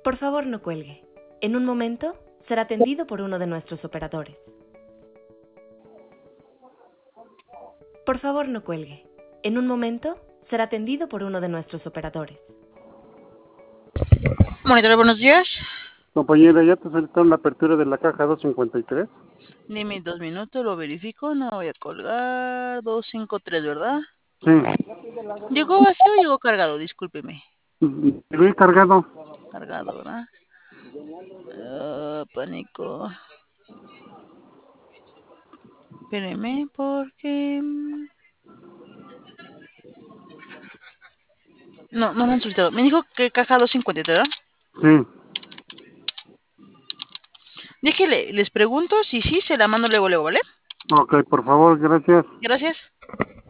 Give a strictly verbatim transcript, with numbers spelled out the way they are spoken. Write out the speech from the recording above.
Por favor, no cuelgue. En un momento será atendido por uno de nuestros operadores. Por favor, no cuelgue. En un momento será atendido por uno de nuestros operadores. Monitor, buenos días. Compañera, ¿ya te solicitaron la apertura de la caja doscientos cincuenta y tres? Dime dos minutos, lo verifico, no voy a colgar. doscientos cincuenta y tres, ¿verdad? Sí. ¿Llegó vacío o llegó cargado? Discúlpeme. Lo he cargado. Cargado, ¿verdad? Uh, pánico. Espéreme, porque... No, no me han solicitado. Me dijo que caja doscientos cincuenta y tres, ¿verdad? Sí. Déjele, les pregunto si sí, se la mando luego, luego, ¿vale? Ok, por favor, gracias. Gracias.